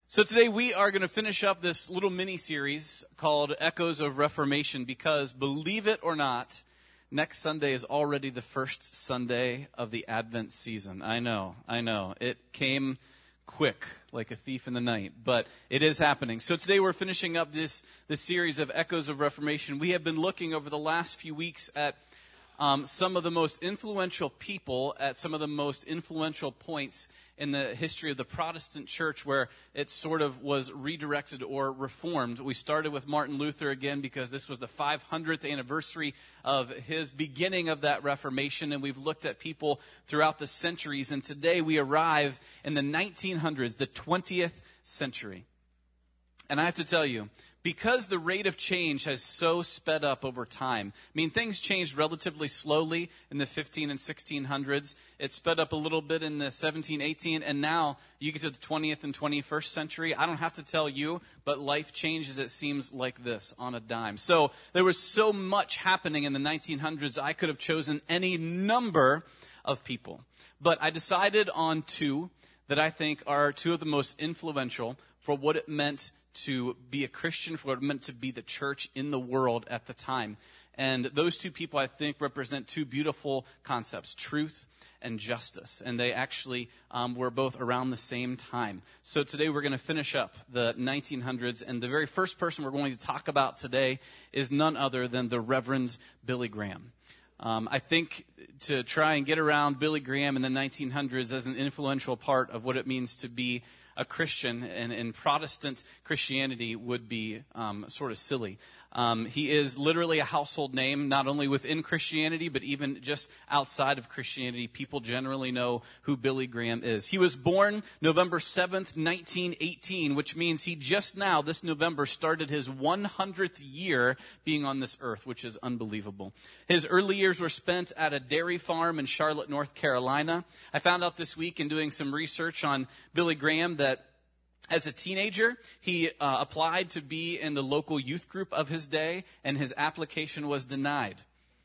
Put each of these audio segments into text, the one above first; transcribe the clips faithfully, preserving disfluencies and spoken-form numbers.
So today we are going to finish up this little mini-series called Echoes of Reformation because, believe it or not, next Sunday is already the first Sunday of the Advent season. I know, I know. It came quick, like a thief in the night, but it is happening. So today we're finishing up this, this series of Echoes of Reformation. We have been looking over the last few weeks at um, some of the most influential people at some of the most influential points in the history of the Protestant church where it sort of was redirected or reformed. We started with Martin Luther again because this was the five hundredth anniversary of his beginning of that Reformation, and we've looked at people throughout the centuries, and today we arrive in the nineteen hundreds, the twentieth century. And I have to tell you, because the rate of change has so sped up over time, I mean, things changed relatively slowly in the fifteen and sixteen hundreds. It sped up a little bit in the seventeen, eighteen, and now you get to the twentieth and twenty-first century. I don't have to tell you, but life changes, it seems, like this on a dime. So there was so much happening in the nineteen hundreds, I could have chosen any number of people. But I decided on two that I think are two of the most influential for what it meant to be a Christian, for what it meant to be the church in the world at the time. And those two people, I think, represent two beautiful concepts, truth and justice. And they actually um, were both around the same time. So today we're going to finish up the nineteen hundreds. And the very first person we're going to talk about today is none other than the Reverend Billy Graham. Um, I think to try and get around Billy Graham in the nineteen hundreds as an influential part of what it means to be a Christian and in Protestant Christianity would be um, sort of silly. Um, he is literally a household name, not only within Christianity, but even just outside of Christianity. People generally know who Billy Graham is. He was born November seventh, nineteen eighteen, which means he just now, this November, started his one hundredth year being on this earth, which is unbelievable. His early years were spent at a dairy farm in Charlotte, North Carolina. I found out this week in doing some research on Billy Graham that as a teenager, he uh, applied to be in the local youth group of his day, and his application was denied.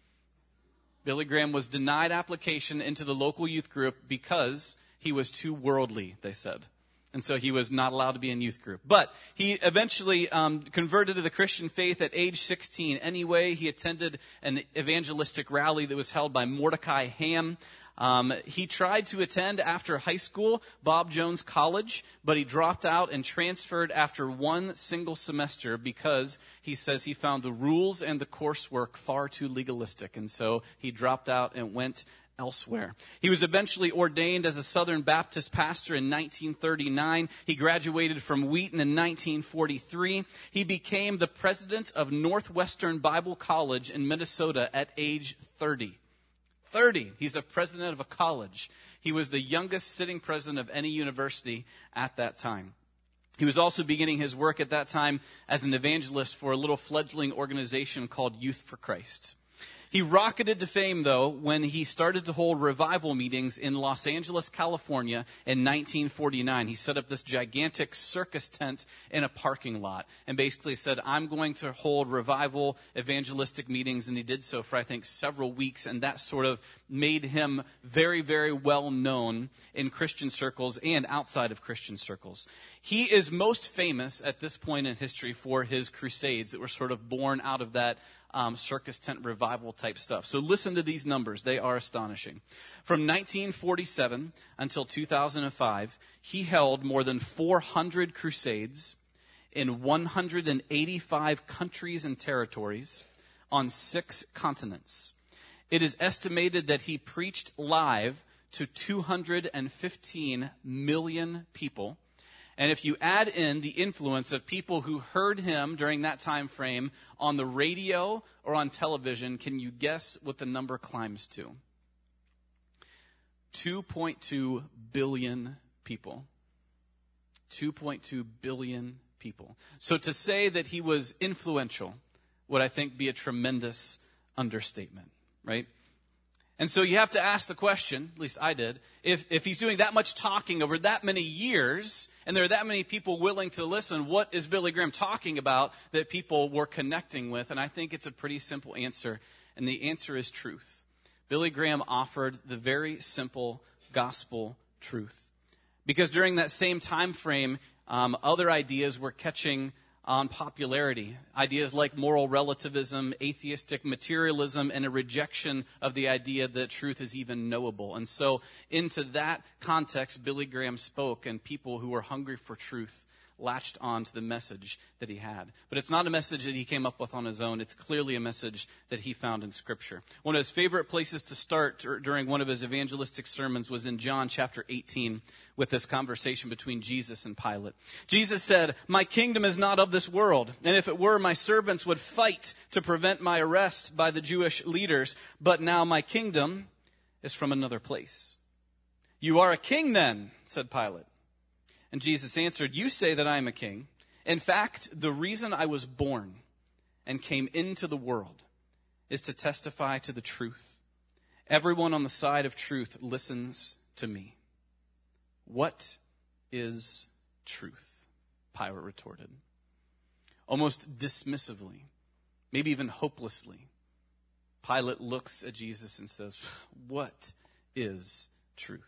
Billy Graham was denied application into the local youth group because he was too worldly, they said. And so he was not allowed to be in youth group. But he eventually um, converted to the Christian faith at age sixteen. Anyway, he attended an evangelistic rally that was held by Mordecai Ham. Um, he tried to attend after high school, Bob Jones College, but he dropped out and transferred after one single semester because he says he found the rules and the coursework far too legalistic. And so he dropped out and went elsewhere. He was eventually ordained as a Southern Baptist pastor in nineteen thirty-nine. He graduated from Wheaton in nineteen forty-three. He became the president of Northwestern Bible College in Minnesota at age thirty. thirty. He's the president of a college. He was the youngest sitting president of any university at that time. He was also beginning his work at that time as an evangelist for a little fledgling organization called Youth for Christ. He rocketed to fame, though, when he started to hold revival meetings in Los Angeles, California in nineteen forty-nine. He set up this gigantic circus tent in a parking lot and basically said, I'm going to hold revival evangelistic meetings. And he did so for, I think, several weeks. And that sort of made him very, very well known in Christian circles and outside of Christian circles. He is most famous at this point in history for his crusades that were sort of born out of that Um, circus tent revival type stuff. So listen to these numbers. They are astonishing. From nineteen forty-seven until two thousand five, he held more than four hundred crusades in one hundred eighty-five countries and territories on six continents. It is estimated that he preached live to two hundred fifteen million people. And if you add in the influence of people who heard him during that time frame on the radio or on television, can you guess what the number climbs to? two point two billion people. two point two billion people. So to say that he was influential would, I think, be a tremendous understatement, right? And so you have to ask the question, at least I did, if, if he's doing that much talking over that many years, and there are that many people willing to listen, what is Billy Graham talking about that people were connecting with? And I think it's a pretty simple answer, and the answer is truth. Billy Graham offered the very simple gospel truth. Because during that same time frame, Um, other ideas were catching on popularity. Ideas like moral relativism, atheistic materialism, and a rejection of the idea that truth is even knowable. And so into that context, Billy Graham spoke, and people who were hungry for truth latched on to the message that he had. But it's not a message that he came up with on his own. It's clearly a message that he found in Scripture. One of his favorite places to start during one of his evangelistic sermons was in John chapter eighteen with this conversation between Jesus and Pilate. Jesus said, "My kingdom is not of this world, and if it were, my servants would fight to prevent my arrest by the Jewish leaders, but now my kingdom is from another place." "You are a king then," said Pilate. And Jesus answered, "You say that I am a king. In fact, the reason I was born and came into the world is to testify to the truth. Everyone on the side of truth listens to me." "What is truth?" Pilate retorted. Almost dismissively, maybe even hopelessly, Pilate looks at Jesus and says, "What is truth?"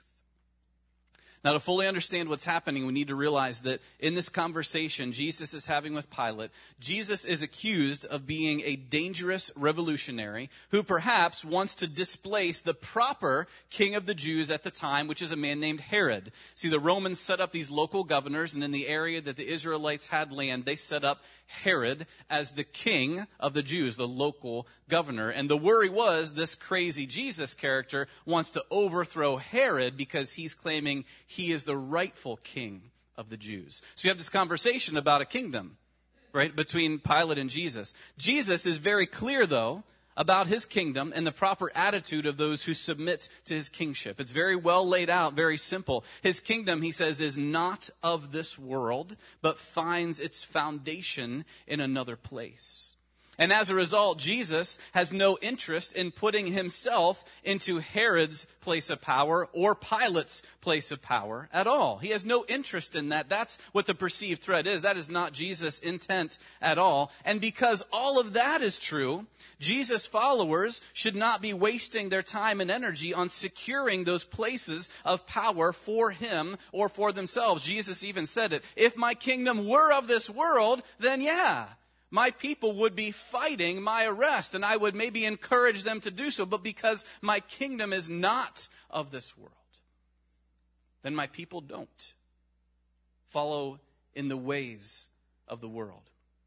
Now, to fully understand what's happening, we need to realize that in this conversation Jesus is having with Pilate, Jesus is accused of being a dangerous revolutionary who perhaps wants to displace the proper king of the Jews at the time, which is a man named Herod. See, the Romans set up these local governors, and in the area that the Israelites had land, they set up Herod as the king of the Jews, the local governor. And the worry was this crazy Jesus character wants to overthrow Herod because he's claiming he is the rightful king of the Jews. So you have this conversation about a kingdom, right, between Pilate and Jesus. Jesus is very clear, though, about his kingdom and the proper attitude of those who submit to his kingship. It's very well laid out, very simple. His kingdom, he says, is not of this world, but finds its foundation in another place. And as a result, Jesus has no interest in putting himself into Herod's place of power or Pilate's place of power at all. He has no interest in that. That's what the perceived threat is. That is not Jesus' intent at all. And because all of that is true, Jesus' followers should not be wasting their time and energy on securing those places of power for him or for themselves. Jesus even said it. If my kingdom were of this world, then yeah, my people would be fighting my arrest, and I would maybe encourage them to do so. But because my kingdom is not of this world, then my people don't follow in the ways of the world.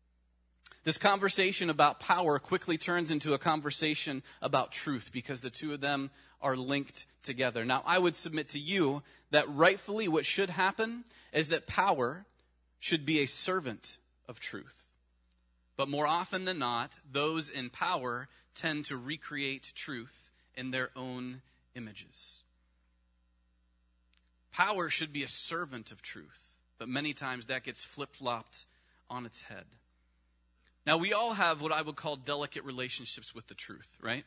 This conversation about power quickly turns into a conversation about truth because the two of them are linked together. Now, I would submit to you that rightfully what should happen is that power should be a servant of truth. But more often than not, those in power tend to recreate truth in their own images. Power should be a servant of truth, but many times that gets flip-flopped on its head. Now, we all have what I would call delicate relationships with the truth, right?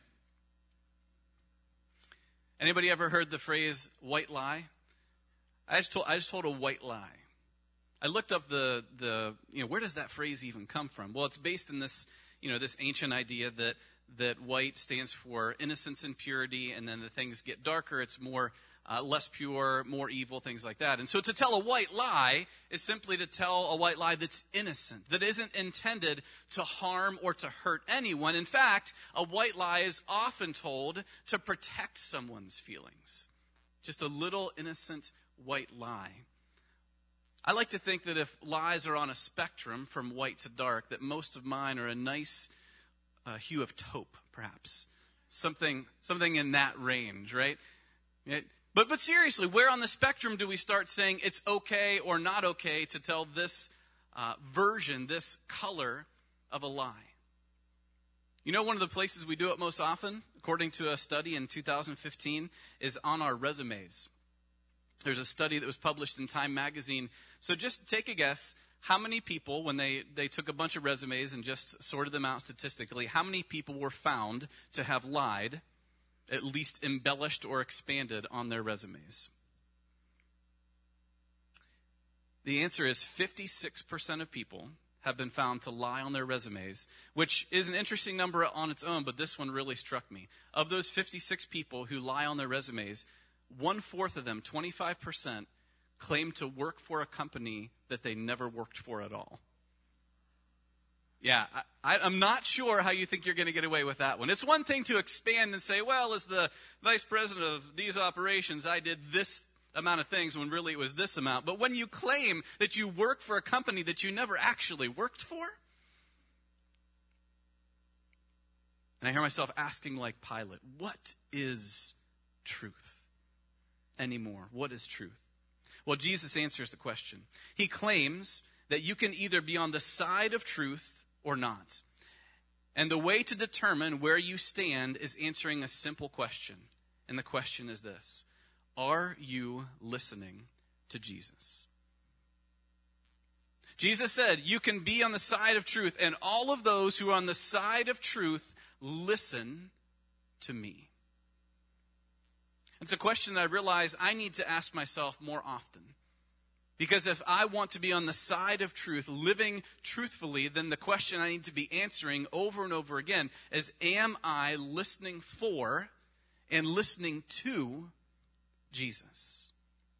Anybody ever heard the phrase white lie? I just told, I just told a white lie. I looked up the, the, you know, where does that phrase even come from? Well, it's based in this, you know, this ancient idea that, that white stands for innocence and purity, and then the things get darker, it's more, uh, less pure, more evil, things like that. And so to tell a white lie is simply to tell a white lie that's innocent, that isn't intended to harm or to hurt anyone. In fact, a white lie is often told to protect someone's feelings. Just a little innocent white lie. I like to think that if lies are on a spectrum from white to dark, that most of mine are a nice uh, hue of taupe, perhaps. Something something in that range, right? It, but but seriously, where on the spectrum do we start saying it's okay or not okay to tell this uh, version, this color of a lie? You know, one of the places we do it most often, according to a study in two thousand fifteen, is on our resumes. There's a study that was published in Time magazine. So just take a guess, how many people, when they, they took a bunch of resumes and just sorted them out statistically, how many people were found to have lied, at least embellished or expanded on their resumes? The answer is fifty-six percent of people have been found to lie on their resumes, which is an interesting number on its own, but this one really struck me. Of those fifty-six people who lie on their resumes, one-fourth of them, twenty-five percent, claim to work for a company that they never worked for at all. Yeah, I, I'm not sure how you think you're going to get away with that one. It's one thing to expand and say, well, as the vice president of these operations, I did this amount of things when really it was this amount. But when you claim that you work for a company that you never actually worked for, and I hear myself asking like Pilate, what is truth anymore? What is truth? Well, Jesus answers the question. He claims that you can either be on the side of truth or not. And the way to determine where you stand is answering a simple question. And the question is this: are you listening to Jesus? Jesus said, you can be on the side of truth, and all of those who are on the side of truth listen to me. It's a question that I realize I need to ask myself more often. Because if I want to be on the side of truth, living truthfully, then the question I need to be answering over and over again is, am I listening for and listening to Jesus?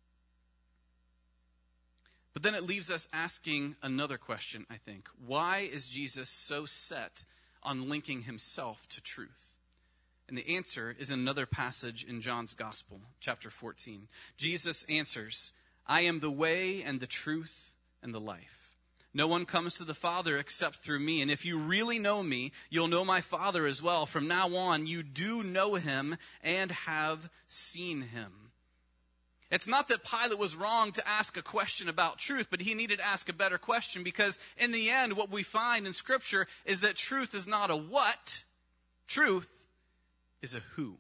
But then it leaves us asking another question, I think. Why is Jesus so set on linking himself to truth? And the answer is in another passage in John's Gospel, chapter fourteen. Jesus answers, I am the way and the truth and the life. No one comes to the Father except through me. And if you really know me, you'll know my Father as well. From now on, you do know him and have seen him. It's not that Pilate was wrong to ask a question about truth, but he needed to ask a better question, because in the end, what we find in Scripture is that truth is not a what, truth is a who.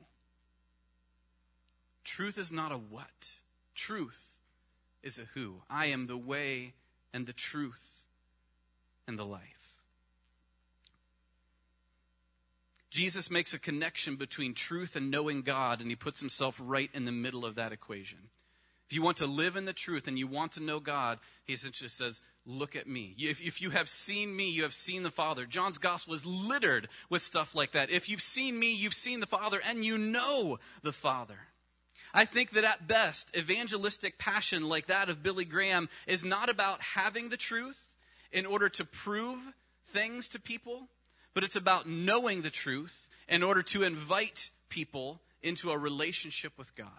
Truth is not a what, truth is a who. I am the way and the truth and the life. Jesus makes a connection between truth and knowing God, and he puts himself right in the middle of that equation. If you want to live in the truth and you want to know God, he essentially says, look at me. If, if you have seen me, you have seen the Father. John's gospel is littered with stuff like that. If you've seen me, you've seen the Father, and you know the Father. I think that at best, evangelistic passion like that of Billy Graham is not about having the truth in order to prove things to people, but it's about knowing the truth in order to invite people into a relationship with God.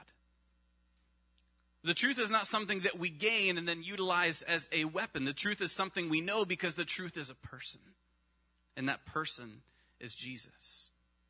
The truth is not something that we gain and then utilize as a weapon. The truth is something we know because the truth is a person, and that person is Jesus.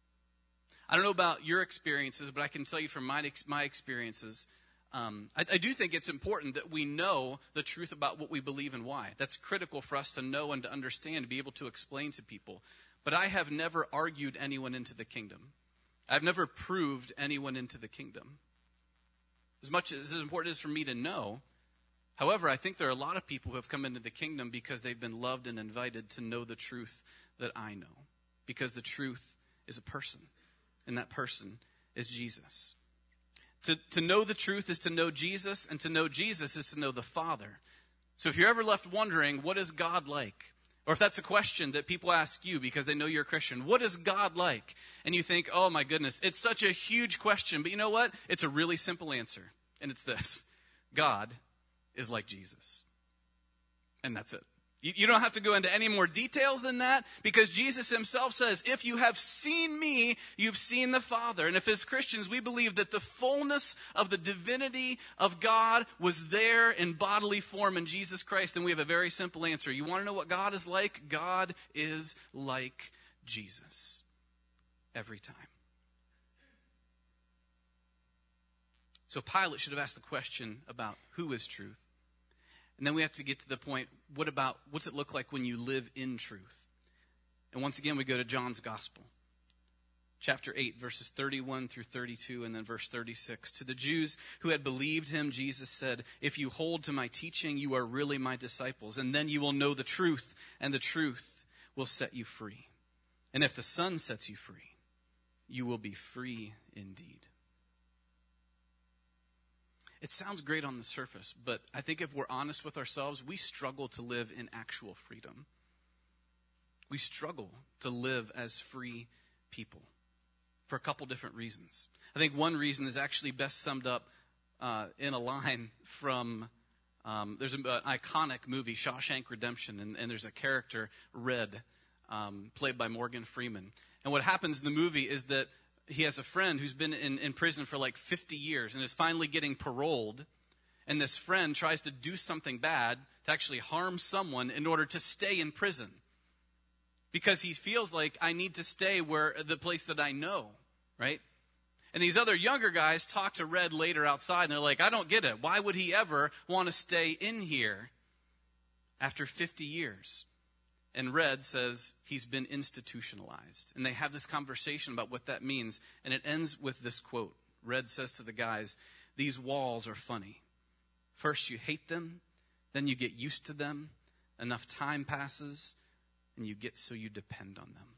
I don't know about your experiences, but I can tell you from my my experiences, um, I, I do think it's important that we know the truth about what we believe and why. That's critical for us to know and to understand, to be able to explain to people. But I have never argued anyone into the kingdom. I've never proved anyone into the kingdom. As much as it's important as for me to know, however, I think there are a lot of people who have come into the kingdom because they've been loved and invited to know the truth that I know. Because the truth is a person. And that person is Jesus. To, to know the truth is to know Jesus, and to know Jesus is to know the Father. So if you're ever left wondering, what is God like? Or if that's a question that people ask you because they know you're a Christian, what is God like? And you think, oh my goodness, it's such a huge question. But you know what? It's a really simple answer. And it's this: God is like Jesus. And that's it. You don't have to go into any more details than that, because Jesus himself says, if you have seen me, you've seen the Father. And if as Christians we believe that the fullness of the divinity of God was there in bodily form in Jesus Christ, then we have a very simple answer. You want to know what God is like? God is like Jesus. Every time. So Pilate should have asked the question about who is truth. And then we have to get to the point, what about, what's it look like when you live in truth? And once again, we go to John's Gospel. Chapter eight, verses thirty-one through thirty-two, and then verse thirty-six. To the Jews who had believed him, Jesus said, if you hold to my teaching, you are really my disciples. And then you will know the truth, and the truth will set you free. And if the Son sets you free, you will be free indeed. It sounds great on the surface, but I think if we're honest with ourselves, we struggle to live in actual freedom. We struggle to live as free people for a couple different reasons. I think one reason is actually best summed up uh, in a line from Um, there's an iconic movie, Shawshank Redemption, and, and there's a character, Red, um, played by Morgan Freeman. And what happens in the movie is that he has a friend who's been in, in prison for like fifty years and is finally getting paroled. And this friend tries to do something bad to actually harm someone in order to stay in prison. Because he feels like, I need to stay where the place that I know, right? And these other younger guys talk to Red later outside, and they're like, I don't get it. Why would he ever want to stay in here after fifty years? And Red says he's been institutionalized. And they have this conversation about what that means. And it ends with this quote. Red says to the guys, these walls are funny. First you hate them, then you get used to them. Enough time passes, and you get so you depend on them.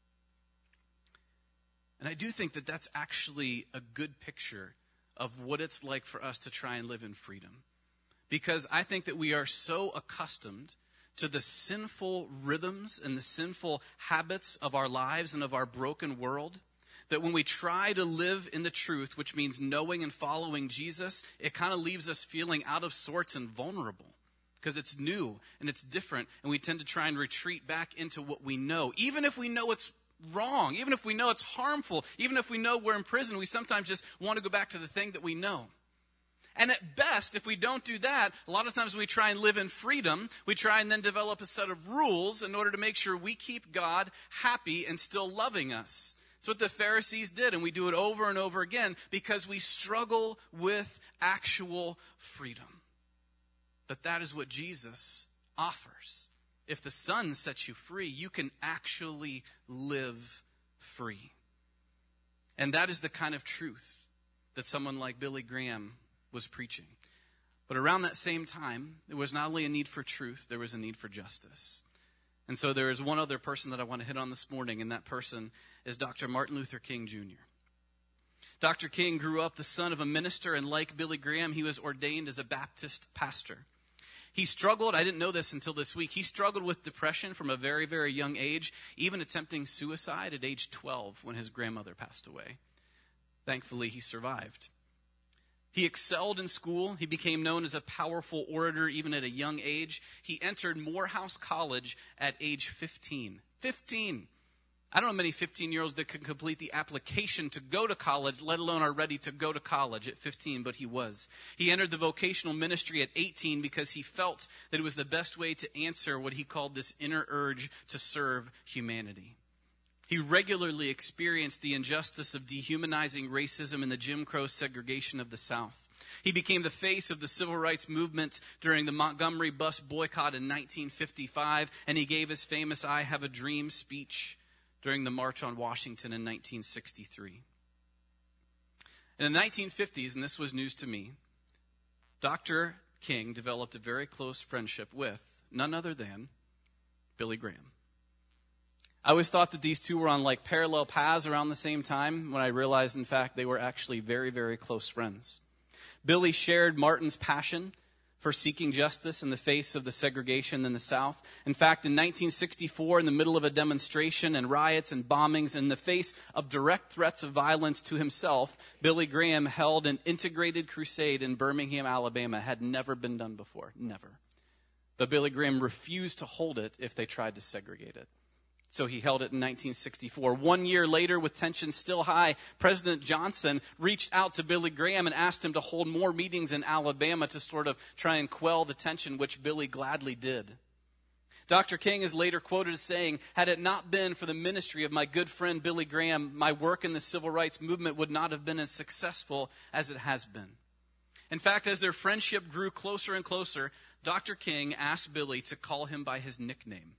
And I do think that that's actually a good picture of what it's like for us to try and live in freedom. Because I think that we are so accustomed to the sinful rhythms and the sinful habits of our lives and of our broken world, that when we try to live in the truth, which means knowing and following Jesus, it kind of leaves us feeling out of sorts and vulnerable. Because it's new and it's different, and we tend to try and retreat back into what we know. Even if we know it's wrong, even if we know it's harmful, even if we know we're in prison, we sometimes just want to go back to the thing that we know. And at best, if we don't do that, a lot of times we try and live in freedom. We try and then develop a set of rules in order to make sure we keep God happy and still loving us. It's what the Pharisees did, and we do it over and over again because we struggle with actual freedom. But that is what Jesus offers. If the Son sets you free, you can actually live free. And that is the kind of truth that someone like Billy Graham was preaching. But around that same time, there was not only a need for truth, there was a need for justice. And so there is one other person that I want to hit on this morning, and that person is Doctor Martin Luther King Junior Doctor King grew up the son of a minister, and like Billy Graham, he was ordained as a Baptist pastor. He struggled, I didn't know this until this week, he struggled with depression from a very, very young age, even attempting suicide at age twelve when his grandmother passed away. Thankfully, he survived. He excelled in school. He became known as a powerful orator even at a young age. He entered Morehouse College at age fifteen. fifteen. I don't know many fifteen-year-olds that can complete the application to go to college, let alone are ready to go to college at fifteen, but he was. He entered the vocational ministry at eighteen because he felt that it was the best way to answer what he called this inner urge to serve humanity. He regularly experienced the injustice of dehumanizing racism and the Jim Crow segregation of the South. He became the face of the civil rights movement during the Montgomery bus boycott in nineteen fifty-five, and he gave his famous I Have a Dream speech during the March on Washington in nineteen sixty-three. And in the nineteen fifties, and this was news to me, Doctor King developed a very close friendship with none other than Billy Graham. I always thought that these two were on like parallel paths around the same time, when I realized, in fact, they were actually very, very close friends. Billy shared Martin's passion for seeking justice in the face of the segregation in the South. In fact, in nineteen sixty-four, in the middle of a demonstration and riots and bombings, in the face of direct threats of violence to himself, Billy Graham held an integrated crusade in Birmingham, Alabama. It had never been done before. Never. But Billy Graham refused to hold it if they tried to segregate it. So he held it in nineteen sixty-four. One year later, with tensions still high, President Johnson reached out to Billy Graham and asked him to hold more meetings in Alabama to sort of try and quell the tension, which Billy gladly did. Doctor King is later quoted as saying, "Had it not been for the ministry of my good friend Billy Graham, my work in the civil rights movement would not have been as successful as it has been." In fact, as their friendship grew closer and closer, Doctor King asked Billy to call him by his nickname.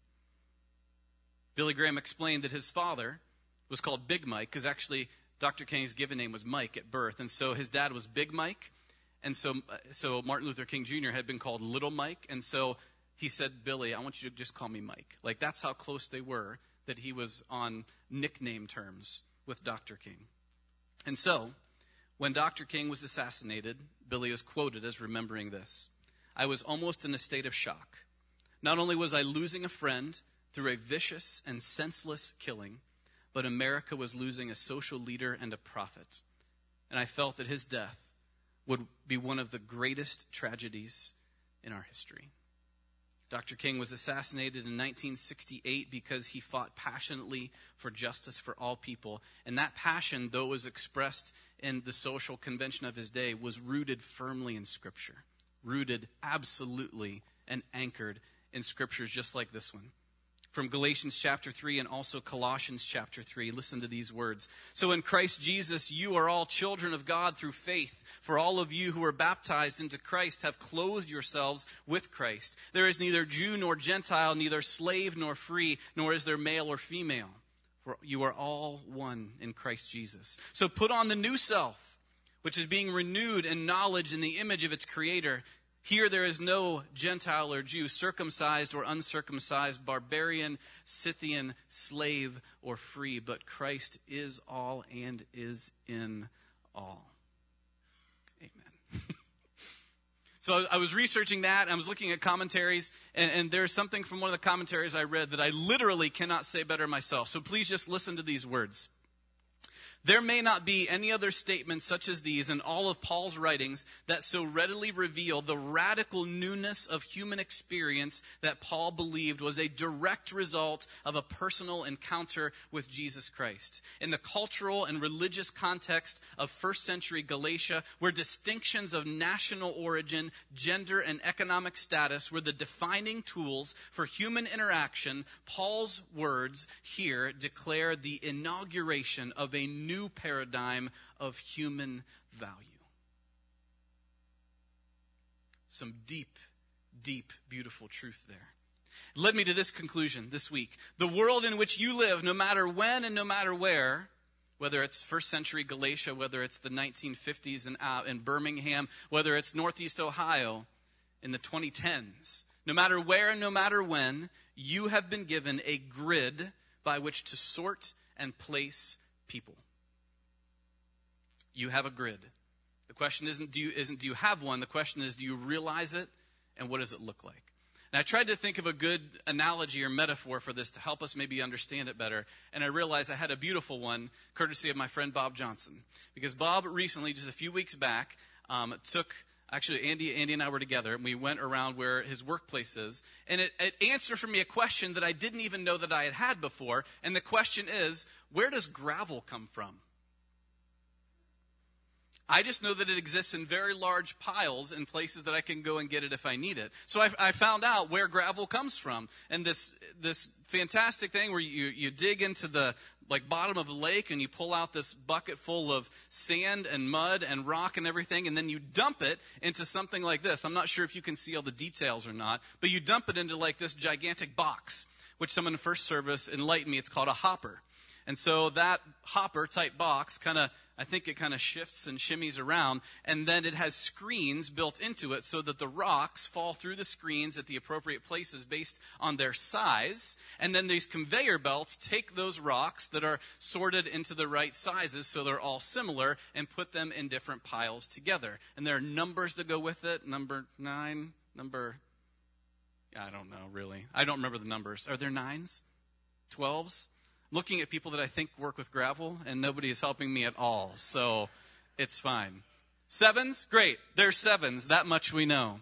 Billy Graham explained that his father was called Big Mike, because actually Doctor King's given name was Mike at birth, and so his dad was Big Mike, and so so Martin Luther King Junior had been called Little Mike, and so he said, "Billy, I want you to just call me Mike." Like, that's how close they were, that he was on nickname terms with Doctor King. And so, when Doctor King was assassinated, Billy is quoted as remembering this: "I was almost in a state of shock. Not only was I losing a friend through a vicious and senseless killing, but America was losing a social leader and a prophet. And I felt that his death would be one of the greatest tragedies in our history. Doctor King was assassinated in nineteen sixty-eight because he fought passionately for justice for all people. And that passion, though it was expressed in the social convention of his day, was rooted firmly in Scripture. Rooted absolutely and anchored in Scriptures just like this one. From Galatians chapter three and also Colossians chapter three. Listen to these words. So in Christ Jesus, you are all children of God through faith. For all of you who are baptized into Christ have clothed yourselves with Christ. There is neither Jew nor Gentile, neither slave nor free, nor is there male or female. For you are all one in Christ Jesus. So put on the new self, which is being renewed in knowledge in the image of its Creator. Here there is no Gentile or Jew, circumcised or uncircumcised, barbarian, Scythian, slave or free, but Christ is all and is in all. Amen. So I was researching that, I was looking at commentaries, and, and there's something from one of the commentaries I read that I literally cannot say better myself. So please just listen to these words. There may not be any other statements such as these in all of Paul's writings that so readily reveal the radical newness of human experience that Paul believed was a direct result of a personal encounter with Jesus Christ. In the cultural and religious context of first century Galatia, where distinctions of national origin, gender, and economic status were the defining tools for human interaction, Paul's words here declare the inauguration of a new new paradigm of human value. Some deep, deep, beautiful truth there. It led me to this conclusion this week. The world in which you live, no matter when and no matter where, whether it's first century Galatia, whether it's the nineteen fifties in, uh, in Birmingham, whether it's Northeast Ohio in the twenty tens, no matter where and no matter when, you have been given a grid by which to sort and place people. You have a grid. The question isn't do you, isn't do you have one? The question is, do you realize it, and what does it look like? And I tried to think of a good analogy or metaphor for this to help us maybe understand it better. And I realized I had a beautiful one, courtesy of my friend Bob Johnson. Because Bob recently, just a few weeks back, um, took, actually Andy, Andy and I were together, and we went around where his workplace is. And it, it answered for me a question that I didn't even know that I had had before. And the question is, where does gravel come from? I just know that it exists in very large piles in places that I can go and get it if I need it. So I, I found out where gravel comes from. And this this fantastic thing where you, you dig into the like bottom of the lake and you pull out this bucket full of sand and mud and rock and everything, and then you dump it into something like this. I'm not sure if you can see all the details or not, but you dump it into like this gigantic box, which someone in first service enlightened me, it's called a hopper. And so that hopper type box kind of, I think it kind of shifts and shimmies around, and then it has screens built into it so that the rocks fall through the screens at the appropriate places based on their size. And then these conveyor belts take those rocks that are sorted into the right sizes so they're all similar and put them in different piles together. And there are numbers that go with it. Number nine, number, I don't know really. I don't remember the numbers. Are there nines? Twelves? Looking at people that I think work with gravel, and nobody is helping me at all, so it's fine. Sevens? Great. There's sevens. That much we know.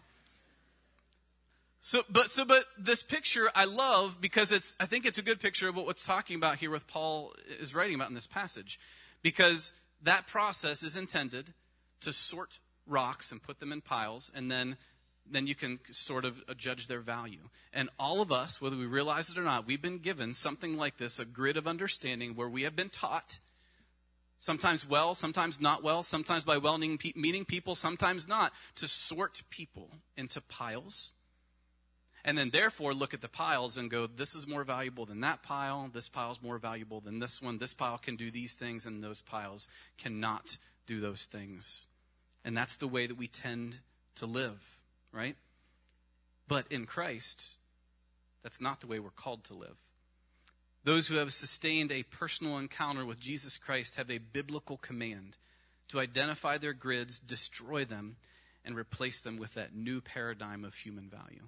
So, but, so, but this picture I love because it's, I think it's a good picture of what what's talking about here, what Paul is writing about in this passage. Because that process is intended to sort rocks and put them in piles, and then then you can sort of judge their value. And all of us, whether we realize it or not, we've been given something like this, a grid of understanding where we have been taught, sometimes well, sometimes not well, sometimes by well meaning people, sometimes not, to sort people into piles. And then therefore look at the piles and go, this is more valuable than that pile, this pile is more valuable than this one, this pile can do these things, and those piles cannot do those things. And that's the way that we tend to live. Right? But in Christ, that's not the way we're called to live. Those who have sustained a personal encounter with Jesus Christ have a biblical command to identify their grids, destroy them, and replace them with that new paradigm of human value.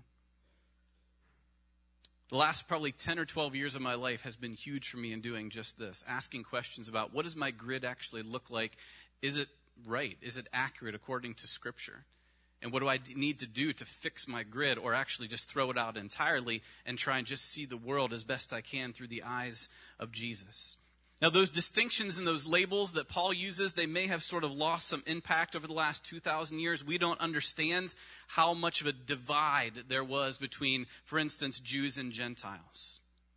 The last probably ten or twelve years of my life has been huge for me in doing just this, asking questions about what does my grid actually look like? Is it right? Is it accurate according to Scripture? And what do I need to do to fix my grid, or actually just throw it out entirely and try and just see the world as best I can through the eyes of Jesus? Now, those distinctions and those labels that Paul uses, they may have sort of lost some impact over the last two thousand years. We don't understand how much of a divide there was between, for instance, Jews and Gentiles,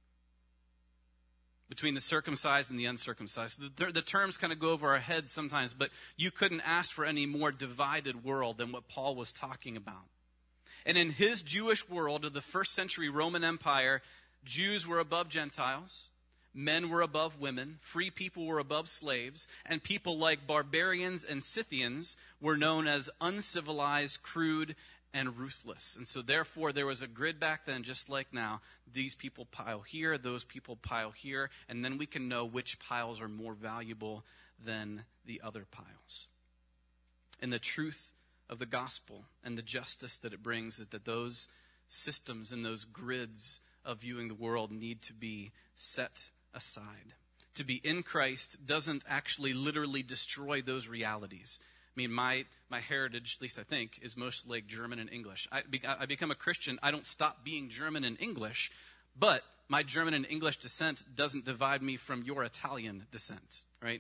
between the circumcised and the uncircumcised. The, the terms kind of go over our heads sometimes, but you couldn't ask for any more divided world than what Paul was talking about. And in his Jewish world of the first century Roman Empire, Jews were above Gentiles. Men were above women, free people were above slaves, and people like barbarians and Scythians were known as uncivilized, crude, and ruthless. And so therefore there was a grid back then, just like now. These people pile here, those people pile here, and then we can know which piles are more valuable than the other piles. And the truth of the gospel and the justice that it brings is that those systems and those grids of viewing the world need to be set aside. To be in Christ doesn't actually literally destroy those realities. I mean, my my heritage, at least I think, is mostly like German and English. I, be, I become a Christian, I don't stop being German and English, but my German and English descent doesn't divide me from your Italian descent, right?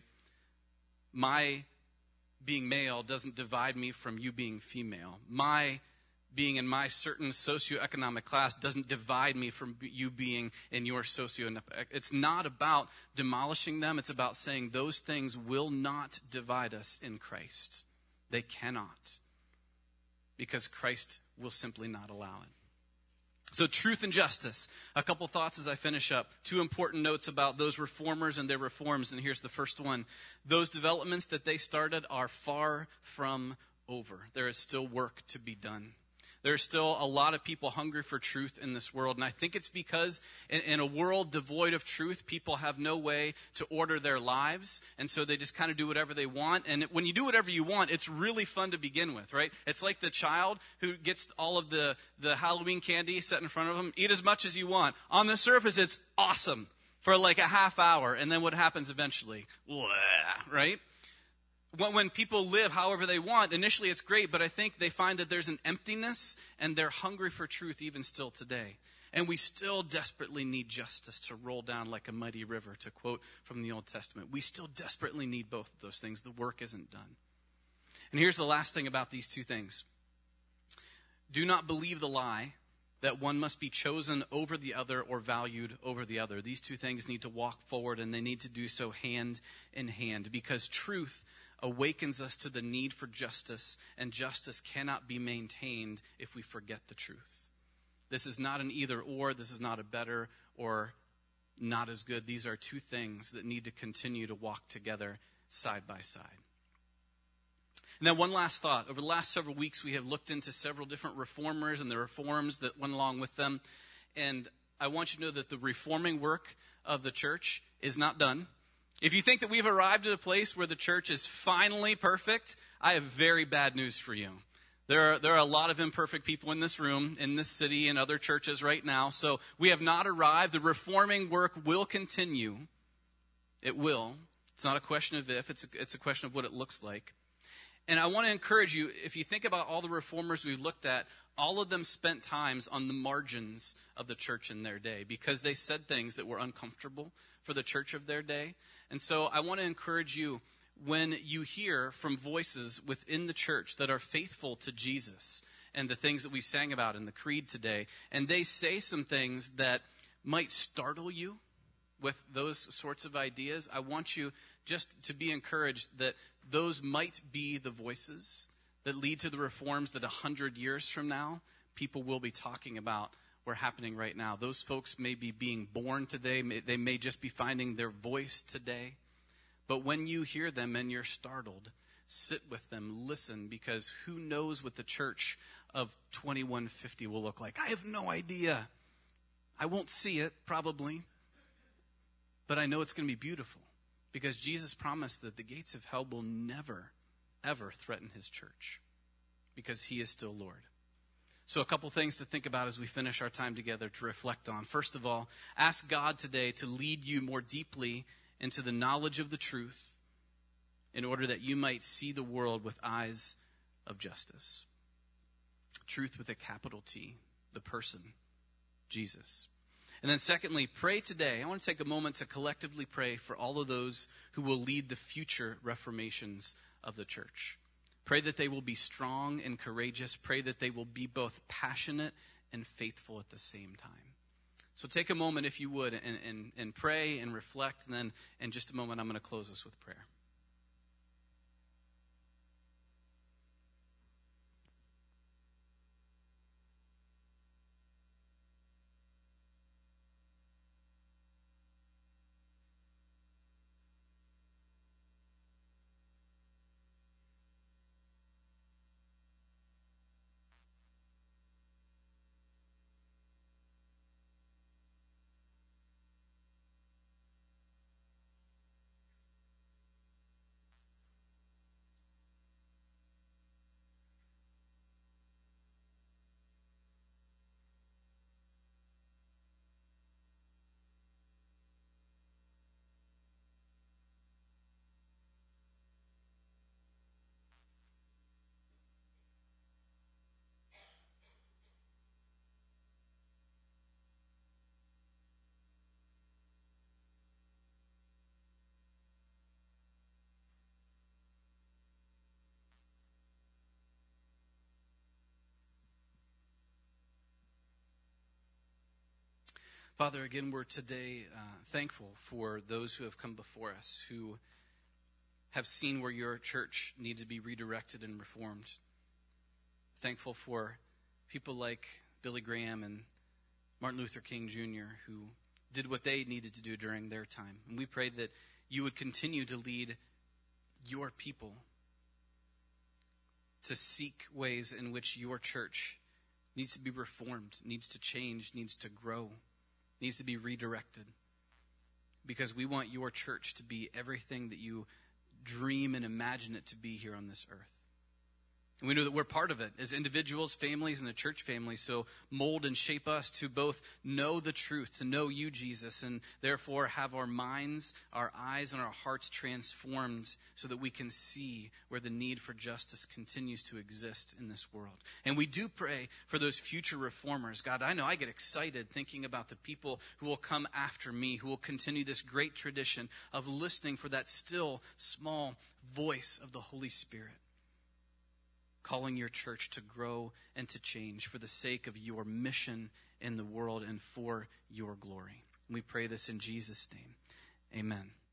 My being male doesn't divide me from you being female. My being in my certain socioeconomic class doesn't divide me from you being in your socioeconomic. It's not about demolishing them. It's about saying those things will not divide us in Christ. They cannot, because Christ will simply not allow it. So truth and justice. A couple thoughts as I finish up. Two important notes about those reformers and their reforms, and here's the first one. Those developments that they started are far from over. There is still work to be done. There's still a lot of people hungry for truth in this world. And I think it's because in, in a world devoid of truth, people have no way to order their lives. And so they just kind of do whatever they want. And when you do whatever you want, it's really fun to begin with, right? It's like the child who gets all of the, the Halloween candy set in front of them. Eat as much as you want. On the surface, it's awesome for like a half hour. And then what happens eventually? Blah, right? When people live however they want, initially it's great, but I think they find that there's an emptiness and they're hungry for truth even still today. And we still desperately need justice to roll down like a mighty river, to quote from the Old Testament. We still desperately need both of those things. The work isn't done. And here's the last thing about these two things. Do not believe the lie that one must be chosen over the other or valued over the other. These two things need to walk forward, and they need to do so hand in hand, because truth awakens us to the need for justice, and justice cannot be maintained if we forget the truth. This is not an either or. This is not a better or not as good. These are two things that need to continue to walk together side by side. And then one last thought. Over the last several weeks, we have looked into several different reformers and the reforms that went along with them. And I want you to know that the reforming work of the church is not done. If you think that we've arrived at a place where the church is finally perfect, I have very bad news for you. There are, there are a lot of imperfect people in this room, in this city, and other churches right now. So we have not arrived. The reforming work will continue. It will. It's not a question of if. It's a, it's a question of what it looks like. And I want to encourage you, if you think about all the reformers we've looked at, all of them spent times on the margins of the church in their day because they said things that were uncomfortable for the church of their day. And so I want to encourage you, when you hear from voices within the church that are faithful to Jesus and the things that we sang about in the creed today, and they say some things that might startle you with those sorts of ideas, I want you just to be encouraged that those might be the voices that lead to the reforms that a hundred years from now, people will be talking about were happening right now. Those folks may be being born today. They may just be finding their voice today. But when you hear them and you're startled, sit with them, listen, because who knows what the church of twenty-one fifty will look like. I have no idea. I won't see it, probably. But I know it's going to be beautiful because Jesus promised that the gates of hell will never, ever threaten his church because he is still Lord. So a couple things to think about as we finish our time together to reflect on. First of all, ask God today to lead you more deeply into the knowledge of the truth in order that you might see the world with eyes of justice. Truth with a capital T, the person, Jesus. And then secondly, pray today. I want to take a moment to collectively pray for all of those who will lead the future reformations of the church. Pray that they will be strong and courageous. Pray that they will be both passionate and faithful at the same time. So take a moment, if you would, and, and, and pray and reflect. And then in just a moment, I'm going to close us with prayer. Father, again, we're today uh, thankful for those who have come before us, who have seen where your church needs to be redirected and reformed. Thankful for people like Billy Graham and Martin Luther King Junior, who did what they needed to do during their time. And we pray that you would continue to lead your people to seek ways in which your church needs to be reformed, needs to change, needs to grow, needs to be redirected. Because we want your church to be everything that you dream and imagine it to be here on this earth. And we know that we're part of it as individuals, families, and a church family. So mold and shape us to both know the truth, to know you, Jesus, and therefore have our minds, our eyes, and our hearts transformed so that we can see where the need for justice continues to exist in this world. And we do pray for those future reformers. God, I know I get excited thinking about the people who will come after me, who will continue this great tradition of listening for that still, small voice of the Holy Spirit, calling your church to grow and to change for the sake of your mission in the world and for your glory. We pray this in Jesus' name. Amen.